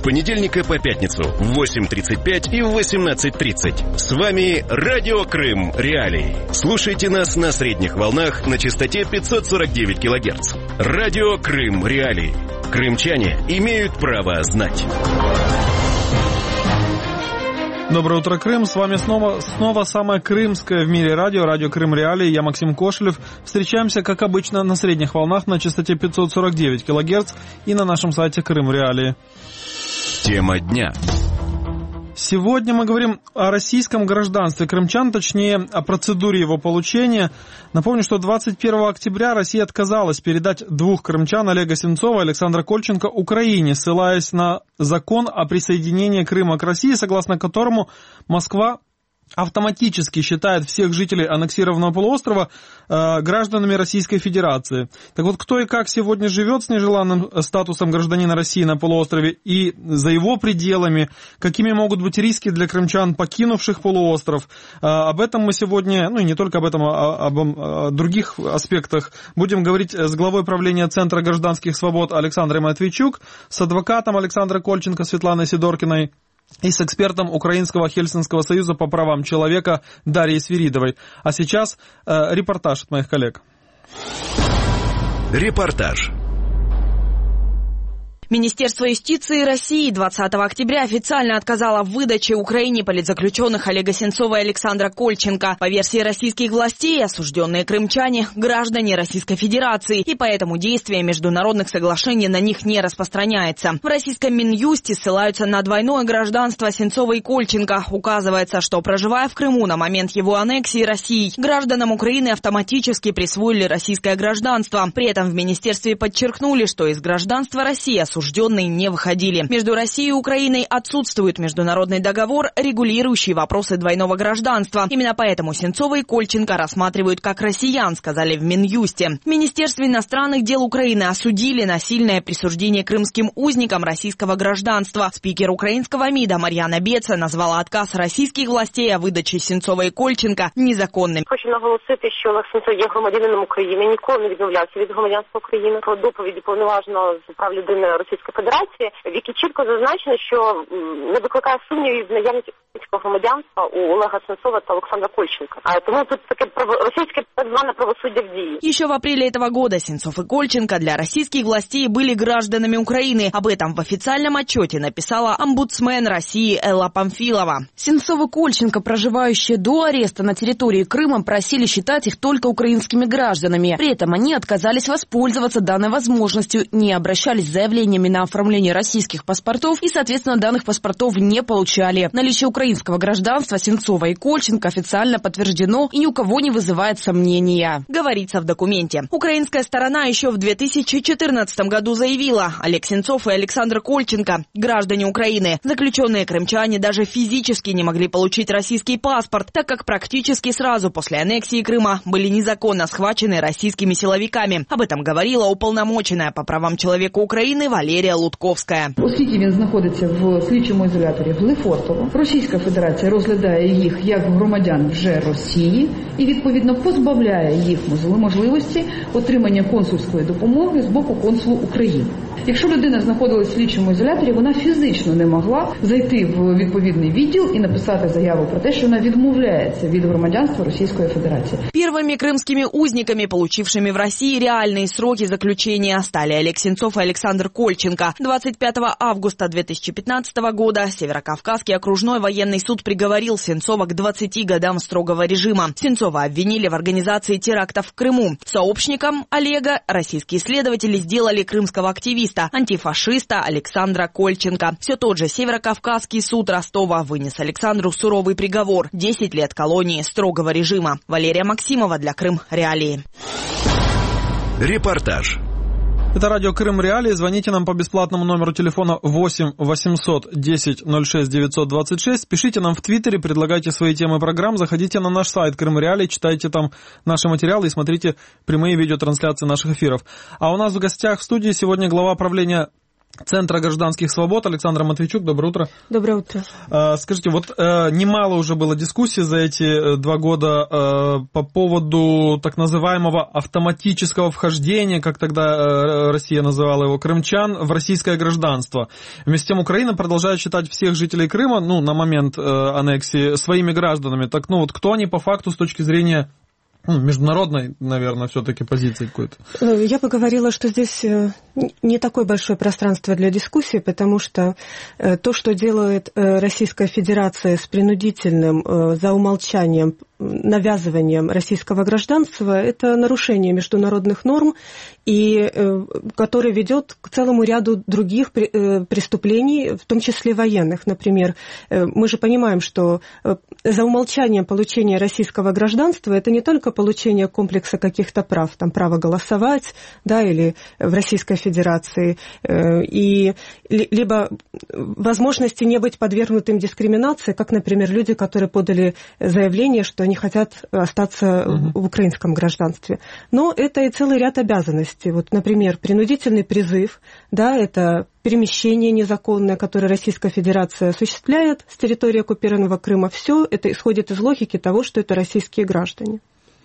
С понедельника по пятницу в 8:35 и в 18:30. С вами Радио Крым Реалии. Слушайте нас на средних волнах на частоте 549 кГц. Радио Крым Реалии. Крымчане имеют право знать. Доброе утро, Крым. С вами снова самое крымское в мире радио, Радио Крым Реалии. Я Максим Кошелев. Встречаемся, как обычно, на средних волнах на частоте 549 кГц и на нашем сайте Крым Реалии. Тема дня. Сегодня мы говорим о российском гражданстве крымчан, точнее, о процедуре его получения. Напомню, что 21 октября Россия отказалась передать двух крымчан, Олега Сенцова и Александра Кольченко, Украине, ссылаясь на закон о присоединении Крыма к России, согласно которому Москва автоматически считает всех жителей аннексированного полуострова гражданами Российской Федерации. Так вот, кто и как сегодня живет с нежеланным статусом гражданина России на полуострове и за его пределами, какими могут быть риски для крымчан, покинувших полуостров, об этом мы сегодня, ну и не только об этом, а об других аспектах, будем говорить с главой правления Центра гражданских свобод Александрой Матвейчук, с адвокатом Александра Кольченко Светланой Сидоркиной и с экспертом Украинского Хельсинского союза по правам человека Дарьей Свиридовой. А сейчас репортаж от моих коллег. Репортаж. Министерство юстиции России 20 октября официально отказало в выдаче Украине политзаключенных Олега Сенцова и Александра Кольченко. По версии российских властей, осужденные крымчане – граждане Российской Федерации, и поэтому действие международных соглашений на них не распространяется. В российском Минюсте ссылаются на двойное гражданство Сенцова и Кольченко. Указывается, что, проживая в Крыму на момент его аннексии Россией, гражданам Украины автоматически присвоили российское гражданство. При этом в министерстве подчеркнули, что из гражданства России осужденные не выходили. Между Россией и Украиной отсутствует международный договор, регулирующий вопросы двойного гражданства. Именно поэтому Сенцова и Кольченко рассматривают как россиян, сказали в Минюсте. В Министерстве иностранных дел Украины осудили насильное присуждение крымским узникам российского гражданства. Спикер украинского МИДа Мар'яна Беца назвала отказ российских властей о видачі Сенцова і Кольченка незаконним. Хочу наголосити, що Олег Сенцов є громадянином України, ніколи не відмовлявся від громадянства України. Про доповіді повноваженого з прав людини Російської Федерації, в якій чітко зазначено, що не викликає сумнівів наявність українського громадянства у Олега Сенцова та Александра Кольченко. Тому тут таке російське так зване правосуддя в дії. Еще в апреле этого года Сенцов и Кольченко для российских властей были гражданами Украины. Об этом в официальном отчете написала омбудсмен России Элла Памфилова. Сенцов и Кольченко, проживающие до ареста на территории Крыма, просили считать их только украинскими гражданами. При этом они отказались воспользоваться данной возможностью, не обращались с заявлениями на оформление российских паспортов и, соответственно, данных паспортов не получали. Наличие украинского гражданства Сенцова и Кольченко официально подтверждено и ни у кого не вызывает сомнения. Говорится в документе. Украинская сторона еще в 2014 году заявила: Олег Сенцов и Александр Кольченко – граждане Украины. Заключенные крымчане даже физически не могли получить российский паспорт, так как практически сразу после аннексии Крыма были незаконно схвачены российскими силовиками. Об этом говорила уполномоченная по правам человека Украины Валерия Лутковская. Оскільки він знаходиться в слідчому ізоляторі в Лефортово, Російська Федерація розглядає їх як громадян вже Росії і, відповідно, позбавляє їх можливості отримання консульської допомоги з боку консулу України. Якщо людина знаходилась в слідчому ізоляторі, вона фізично не могла зайти в відповідний відділ і написати заяву про те, що вона відмовляється від громадянства Російської Федерації. Первыми крымскими узниками, получившими в России реальные сроки заключения, стали Олег Сенцов и Александр Кольченко. 25 августа 2015 года Северокавказский окружной военный суд приговорил Сенцова к 20 годам строгого режима. Сенцова обвинили в организации терактов в Крыму. Сообщником Олега российские следователи сделали крымского активиста, антифашиста Александра Кольченко. Все тот же Северокавказский суд Ростова вынес Александру суровый приговор – 10 лет колонии строгого режима. Валерия Максимова для Крым Реалии. Репортаж. Это радио Крым Реалии. Звоните нам по бесплатному номеру телефона 8 800 10 06 926. Пишите нам в Твиттере, предлагайте свои темы программ. Заходите на наш сайт Крым Реалии, читайте там наши материалы и смотрите прямые видеотрансляции наших эфиров. А у нас в гостях в студии сегодня глава правления Центра гражданских свобод. Александра Матвейчук, доброе утро. Доброе утро. Скажите, вот немало уже было дискуссий за эти 2 года по поводу так называемого автоматического вхождения, как тогда Россия называла его, крымчан в российское гражданство. Вместе с тем Украина продолжает считать всех жителей Крыма, на момент аннексии, своими гражданами. Так, вот кто они по факту с точки зрения международной, наверное, все-таки позиции какой-то? Я бы говорила, что здесь не такое большое пространство для дискуссии, потому что то, что делает Российская Федерация с принудительным, за умолчанием, навязыванием российского гражданства, это нарушение международных норм, и которое ведет к целому ряду других преступлений, в том числе военных. Например, мы же понимаем, что за умолчанием получения российского гражданства это не только получение комплекса каких-то прав, там право голосовать, да, или в Российской Федерации, и либо возможности не быть подвергнутым дискриминации, как, например, люди, которые подали заявление, что они хотят остаться в украинском гражданстве. Но это и целый ряд обязанностей. Вот, например, принудительный призыв, да, это перемещение незаконное, которое Российская Федерация осуществляет с территории оккупированного Крыма. Все это исходит из логики того, что это российские граждане.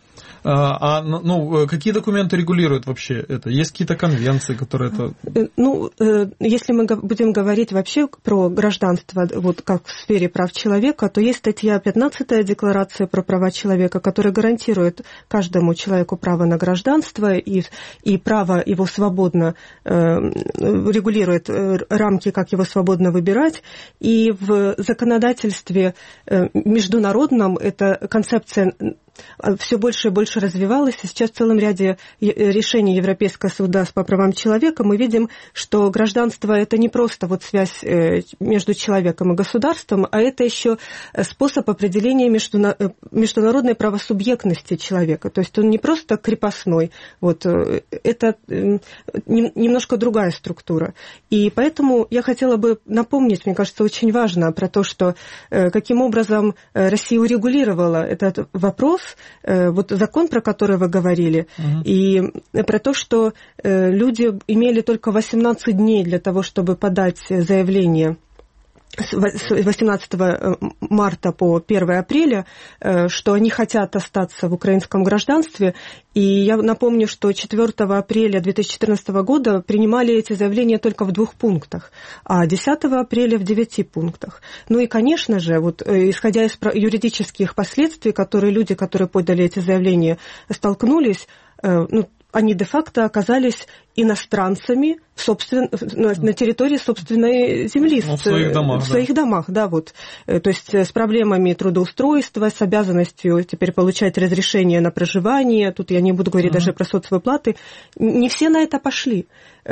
Какие документы регулируют вообще это? Есть какие-то конвенции, которые это... Если мы будем говорить вообще про гражданство, вот как в сфере прав человека, то есть статья 15 Декларации про права человека, которая гарантирует каждому человеку право на гражданство и право его свободно, регулирует рамки, как его свободно выбирать. И в законодательстве международном эта концепция все больше и больше развивалась, и сейчас в целом ряде решений Европейского суда по правам человека мы видим, что гражданство – это не просто вот связь между человеком и государством, а это еще способ определения международной правосубъектности человека. То есть он не просто крепостной, вот, это немножко другая структура. И поэтому я хотела бы напомнить, мне кажется, очень важно про то, что каким образом Россия урегулировала этот вопрос, вот закон, про который вы говорили, и про то, что люди имели только 18 дней для того, чтобы подать заявление с 18 марта по 1 апреля, что они хотят остаться в украинском гражданстве. И я напомню, что 4 апреля 2014 года принимали эти заявления только в 2 пунктах, а 10 апреля в 9 пунктах. Ну и, конечно же, вот, исходя из юридических последствий, люди, которые подали эти заявления, столкнулись, они де-факто оказались иностранцами на территории собственной земли, в своих домах, да, вот. То есть с проблемами трудоустройства, с обязанностью теперь получать разрешение на проживание, тут я не буду говорить даже про соцвыплаты, не все на это пошли.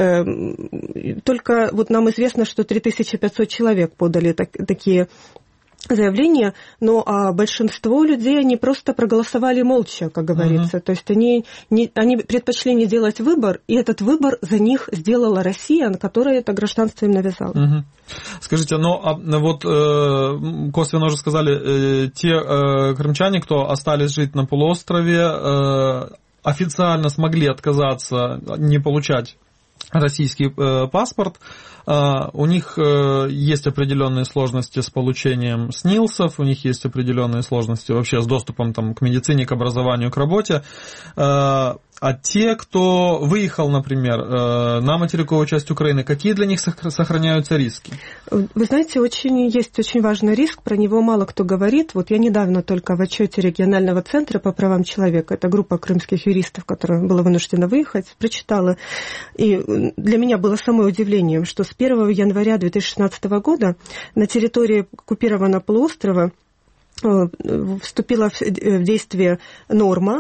Только вот нам известно, что 3500 человек подали такие заявления, но большинство людей, они просто проголосовали молча, как говорится. То есть они предпочли не делать выбор, и этот выбор за них сделала Россия, которая это гражданство им навязала. Скажите, косвенно уже сказали, те крымчане, кто остались жить на полуострове, официально смогли отказаться, не получать российский паспорт. У них есть определенные сложности с получением СНИЛСов, у них есть определенные сложности вообще с доступом к медицине, к образованию, к работе. А те, кто выехал, например, на материковую часть Украины, какие для них сохраняются риски? Вы знаете, есть очень важный риск, про него мало кто говорит. Вот я недавно только в отчете регионального центра по правам человека, это группа крымских юристов, которая была вынуждена выехать, прочитала. И для меня было самое удивлением, что с 1 января 2016 года на территории оккупированного полуострова вступила в действие норма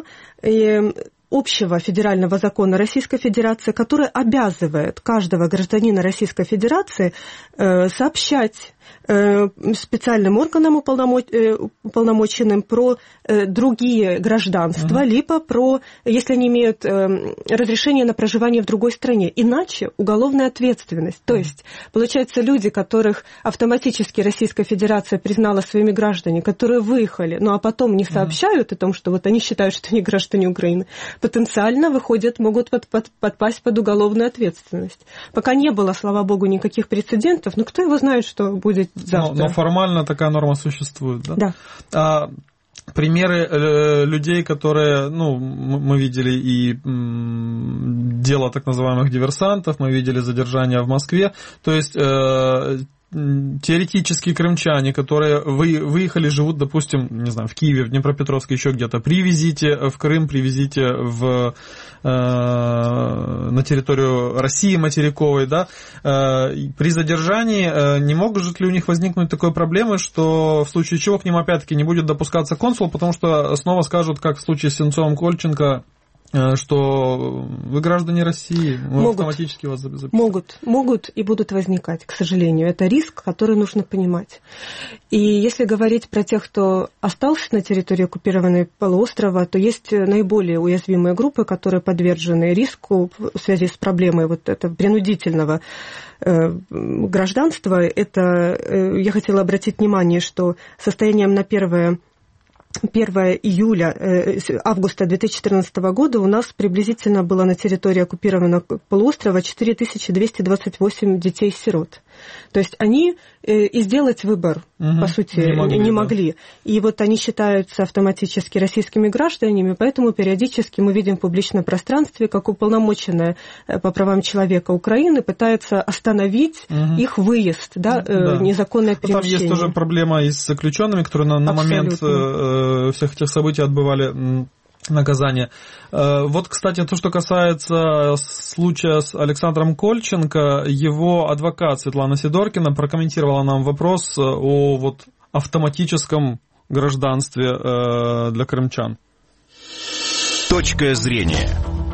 общего федерального закона Российской Федерации, который обязывает каждого гражданина Российской Федерации сообщать специальным органам уполномоченным про другие гражданства, либо если они имеют разрешение на проживание в другой стране. Иначе уголовная ответственность. То есть, получается, люди, которых автоматически Российская Федерация признала своими гражданами, которые выехали, а потом не сообщают о том, что вот они считают, что они граждане Украины, потенциально могут подпасть под уголовную ответственность. Пока не было, слава богу, никаких прецедентов, но кто его знает, что будет завтра. Но формально такая норма существует, да? Да. Примеры людей, которые, мы видели и дело так называемых диверсантов, мы видели задержания в Москве, то есть теоретические крымчане, которые выехали, живут, допустим, не знаю, в Киеве, в Днепропетровске, еще где-то, привезите в Крым, привезите на территорию России материковой, да, при задержании не могут ли у них возникнуть такой проблемы, что в случае чего к ним опять-таки не будет допускаться консул, потому что снова скажут, как в случае с Сенцовым-Кольченко, что вы граждане России, мы автоматически вас записываем. Могут и будут возникать, к сожалению. Это риск, который нужно понимать. И если говорить про тех, кто остался на территории оккупированного полуострова, то есть наиболее уязвимые группы, которые подвержены риску в связи с проблемой вот этого принудительного гражданства. Это, я хотела обратить внимание, что состоянием на 1 августа 2014 года у нас приблизительно было на территории оккупированного полуострова 4228 детей-сирот. То есть они и сделать выбор, по сути, не могли. Да. И вот они считаются автоматически российскими гражданами, поэтому периодически мы видим в публичном пространстве, как уполномоченная по правам человека Украины пытается остановить их выезд, незаконное перемещение. Там есть тоже проблема и с заключенными, которые на момент всех этих событий отбывали наказание. Вот, кстати, то, что касается случая с Александром Кольченко, его адвокат Светлана Сидоркина прокомментировала нам вопрос о автоматическом гражданстве для крымчан. Точка зрения.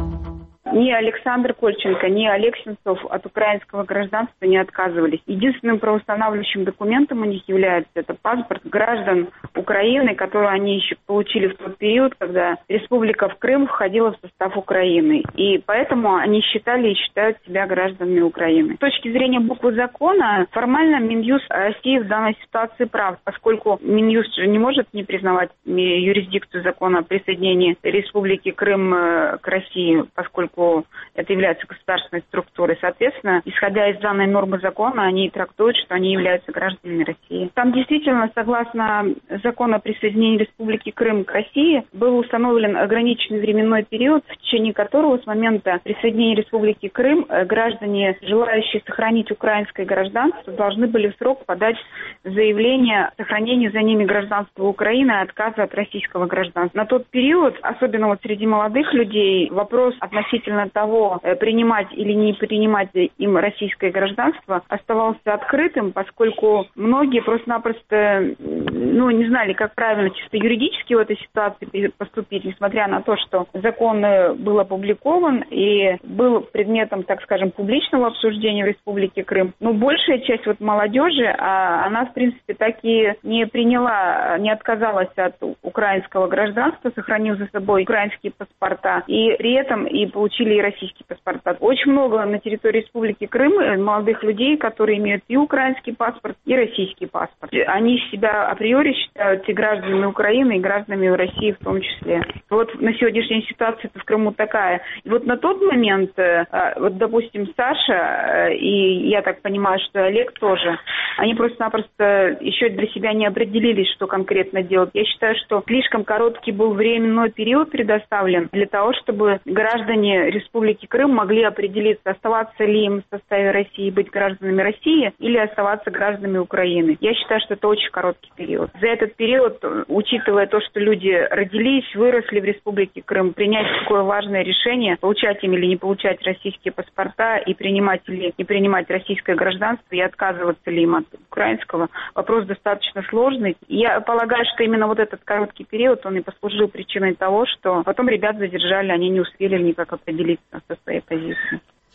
Ни Александр Кольченко, ни Олег Сенцов от украинского гражданства не отказывались. Единственным правоустанавливающим документом у них является это паспорт граждан Украины, который они еще получили в тот период, когда Республика Крым входила в состав Украины. И поэтому они считали и считают себя гражданами Украины. С точки зрения буквы закона, формально Минюст России в данной ситуации прав, поскольку Минюст не может не признавать юрисдикцию закона о присоединении Республики Крым к России, поскольку это является государственной структурой. Соответственно, исходя из данной нормы закона, они трактуют, что они являются гражданами России. Там действительно, согласно закону о присоединении Республики Крым к России, был установлен ограниченный временной период, в течение которого с момента присоединения Республики Крым граждане, желающие сохранить украинское гражданство, должны были в срок подать заявление о сохранении за ними гражданства Украины и отказа от российского гражданства. На тот период, особенно среди молодых людей, вопрос относительно того, принимать или не принимать им российское гражданство, оставался открытым, поскольку многие просто-напросто не знали, как правильно чисто юридически в этой ситуации поступить, несмотря на то, что закон был опубликован и был предметом, так скажем, публичного обсуждения в Республике Крым. Но большая часть молодежи, она, в принципе, так и не приняла, не отказалась от украинского гражданства, сохранив за собой украинские паспорта, и при этом и получили и российские паспорта. Очень много на территории Республики Крым молодых людей, которые имеют и украинский паспорт, и российский паспорт. Они себя априори считают и гражданами Украины, и гражданами России в том числе. На сегодняшняя ситуация в Крыму такая. И на тот момент, допустим, Саша, и я так понимаю, что Олег тоже, они просто-напросто еще для себя не определились, что конкретно делать. Я считаю, что слишком короткий был временной период предоставлен для того, чтобы граждане Республики Крым могли определиться, оставаться ли им в составе России, быть гражданами России или оставаться гражданами Украины. Я считаю, что это очень короткий период. За этот период, учитывая то, что люди родились, выросли в Республике Крым, принять такое важное решение, получать им или не получать российские паспорта и принимать или не принимать российское гражданство и отказываться ли им от украинского, вопрос достаточно сложный. Я полагаю, что именно этот короткий период, он и послужил причиной того, что потом ребят задержали, они не успели никак определиться со своей позиции.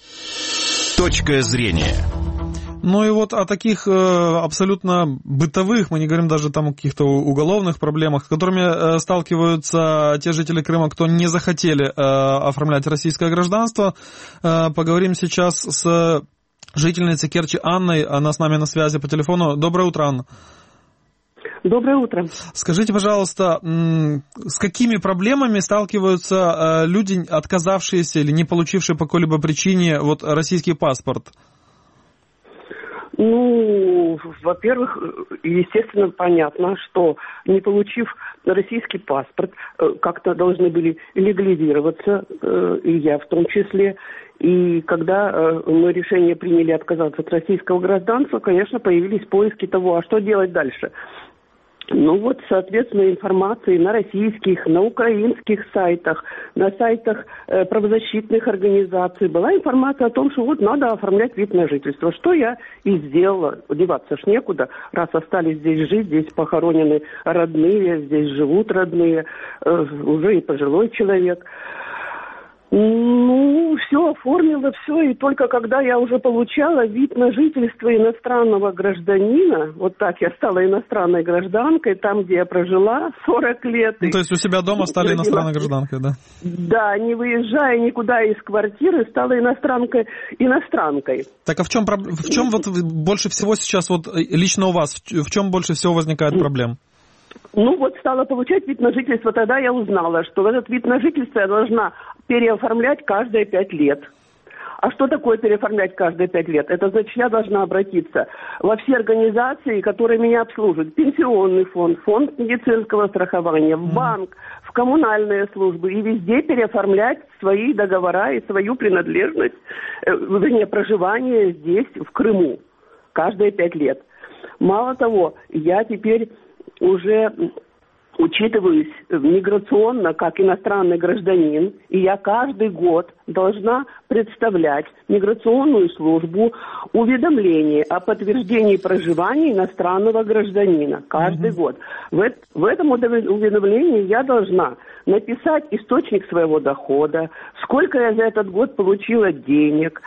Точка зрения. Ну и о таких абсолютно бытовых, мы не говорим даже там о каких-то уголовных проблемах, с которыми сталкиваются те жители Крыма, кто не захотели оформлять российское гражданство. Поговорим сейчас с жительницей Керчи Анной, она с нами на связи по телефону. Доброе утро, Анна. Доброе утро. Скажите, пожалуйста, с какими проблемами сталкиваются люди, отказавшиеся или не получившие по какой-либо причине вот российский паспорт? Ну, во-первых, естественно, понятно, что не получив российский паспорт, как-то должны были легализироваться, и я в том числе. И когда мы решение приняли отказаться от российского гражданства, конечно, появились поиски того, а что делать дальше. Ну вот, соответственно, информации на российских, на украинских сайтах, на сайтах правозащитных организаций была информация о том, что вот надо оформлять вид на жительство. Что я и сделала. Деваться ж некуда, раз остались здесь жить, здесь похоронены родные, здесь живут родные, уже и пожилой человек. Ну, все оформила, все, и только когда я уже получала вид на жительство иностранного гражданина, вот так я стала иностранной гражданкой, там, где я прожила 40 лет. Ну, то есть у себя дома стали иностранной гражданкой, да? Да, не выезжая никуда из квартиры, стала иностранкой. Так а в чем вот больше всего сейчас, вот лично у вас, в чем больше всего возникает проблем? Ну вот стала получать вид на жительство, тогда я узнала, что этот вид на жительство я должна переоформлять каждые 5 лет. А что такое переоформлять каждые 5 лет? Это значит, я должна обратиться во все организации, которые меня обслуживают. Пенсионный фонд, фонд медицинского страхования, в банк, в коммунальные службы. И везде переоформлять свои договора и свою принадлежность, вернее, проживание здесь, в Крыму, каждые 5 лет. Мало того, я теперь уже учитываюсь миграционно как иностранный гражданин, и я каждый год должна представлять миграционную службу уведомление о подтверждении проживания иностранного гражданина. Каждый год. В этом уведомлении я должна написать источник своего дохода, сколько я за этот год получила денег,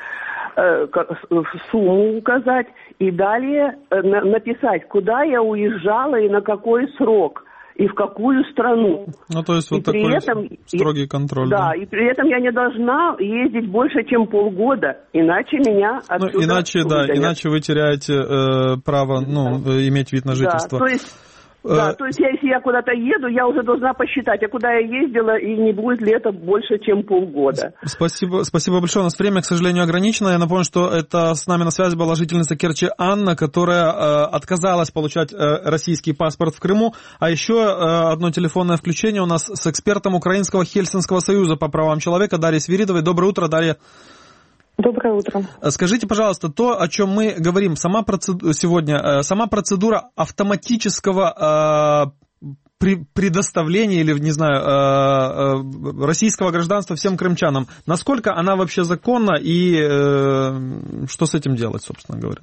сумму указать и далее написать, куда я уезжала и на какой срок и в какую страну. Ну, то есть вот такой строгий контроль. Да, и при этом я не должна ездить больше, чем полгода, иначе меня отсюда выгонят. Иначе вы теряете право, иметь вид на жительство. То есть если я куда-то еду, я уже должна посчитать, а куда я ездила, и не будет ли это больше, чем полгода. Спасибо большое. У нас время, к сожалению, ограничено. Я напомню, что это с нами на связи была жительница Керчи Анна, которая отказалась получать российский паспорт в Крыму. А еще одно телефонное включение у нас с экспертом Украинского Хельсинского союза по правам человека Дарьей Свиридовой. Доброе утро, Дарья. Доброе утро. Скажите, пожалуйста, то, о чем мы говорим сегодня, сама процедура автоматического предоставления или, не знаю, российского гражданства всем крымчанам, насколько она вообще законна и что с этим делать, собственно говоря?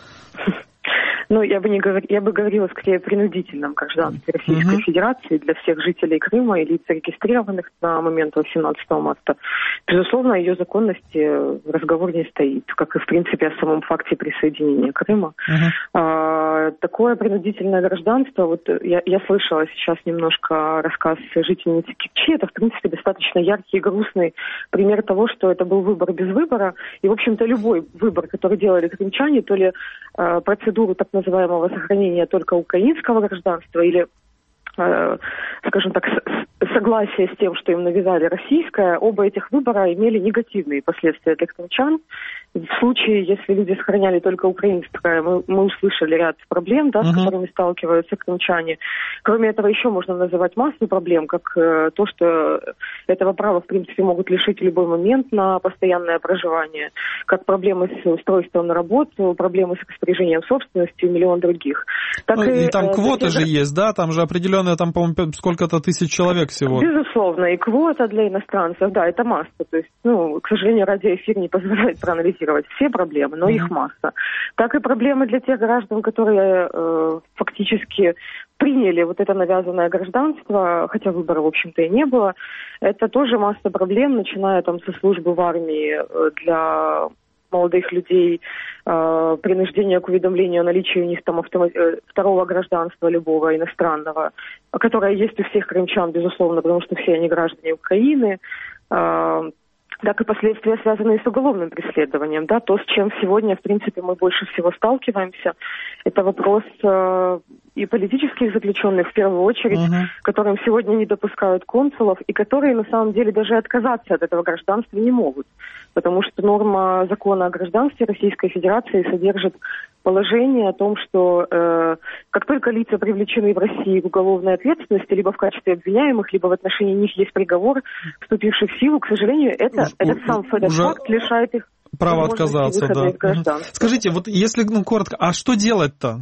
Ну, я бы говорила скорее о принудительном гражданстве Российской Федерации для всех жителей Крыма и лиц, регистрированных на момент 18 марта. Безусловно, о ее законности разговор не стоит, как и, в принципе, о самом факте присоединения Крыма. Такое принудительное гражданство, вот я слышала сейчас немножко рассказ жительницы Керчи, это, в принципе, достаточно яркий и грустный пример того, что это был выбор без выбора, и, в общем-то, любой выбор, который делали крымчане, то ли процедуру так называемого сохранения только украинского гражданства или, скажем так, согласие с тем, что им навязали российское, оба этих выбора имели негативные последствия для крымчан. В случае, если люди сохраняли только украинское, мы услышали ряд проблем, с которыми сталкиваются крымчане. Кроме этого, еще можно называть массу проблем, как то, что этого права, в принципе, могут лишить в любой момент на постоянное проживание, как проблемы с устройством на работу, проблемы с распоряжением собственностью и миллион других. Так и там квоты же есть, да? Там же определенные, там, по-моему, сколько-то тысяч человек всего. Безусловно, и квота для иностранцев, да, это масса. То есть, к сожалению, радиоэфир не позволяет проанализировать все проблемы, но их масса. Так и проблемы для тех граждан, которые фактически приняли вот это навязанное гражданство, хотя выбора, в общем-то, и не было. Это тоже масса проблем, начиная там со службы в армии для молодых людей, принуждение к уведомлению о наличии у них там второго гражданства любого иностранного, которое есть у всех крымчан, безусловно, потому что все они граждане Украины. так и последствия, связанные с уголовным преследованием. Да, то, с чем сегодня, в принципе, мы больше всего сталкиваемся, это вопрос и политических заключенных, в первую очередь, которым сегодня не допускают консулов, и которые, на самом деле, даже отказаться от этого гражданства не могут. Потому что норма закона о гражданстве Российской Федерации содержит положение о том, что как только лица привлечены в России к уголовной ответственности, либо в качестве обвиняемых, либо в отношении них есть приговор, вступивший в силу, к сожалению, этот сам факт лишает их права отказаться. Да. Скажите, вот если коротко, а что делать-то?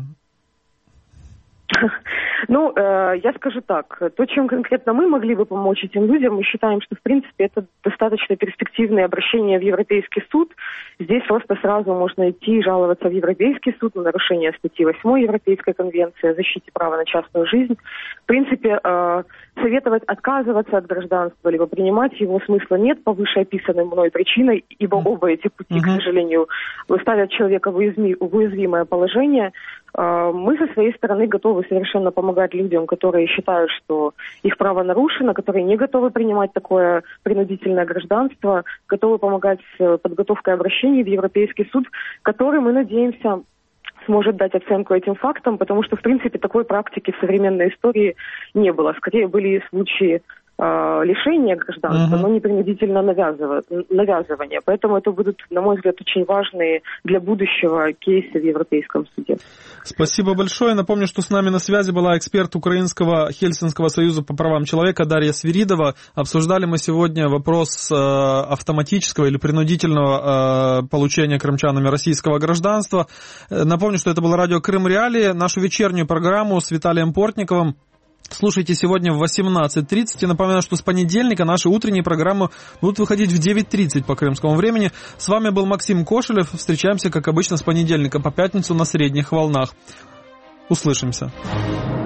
Ну, я скажу так, то, чем конкретно мы могли бы помочь этим людям, мы считаем, что, в принципе, это достаточно перспективное обращение в Европейский суд. Здесь просто сразу можно идти и жаловаться в Европейский суд на нарушение статьи 8 Европейской конвенции о защите права на частную жизнь. В принципе, советовать отказываться от гражданства, либо принимать его смысла нет по вышеописанной мной причиной, ибо оба эти пути, к сожалению, ставят человека в уязвимое положение. Мы со своей стороны готовы совершенно помогать людям, которые считают, что их право нарушено, которые не готовы принимать такое принудительное гражданство, готовы помогать с подготовкой обращений в Европейский суд, который, мы надеемся, сможет дать оценку этим фактам, потому что, в принципе, такой практики в современной истории не было. Скорее были случаи лишения гражданства, но не принудительно навязывания. Поэтому это будут, на мой взгляд, очень важные для будущего кейсы в Европейском суде. Спасибо большое. Напомню, что с нами на связи была эксперт Украинского Хельсинского союза по правам человека Дарья Свиридова. Обсуждали мы сегодня вопрос автоматического или принудительного получения крымчанами российского гражданства. Напомню, что это было радио Крым Реалии. Нашу вечернюю программу с Виталием Портниковым слушайте сегодня в 18:30. И напоминаю, что с понедельника наши утренние программы будут выходить в 9:30 по крымскому времени. С вами был Максим Кошелев. Встречаемся, как обычно, с понедельника по пятницу на средних волнах. Услышимся.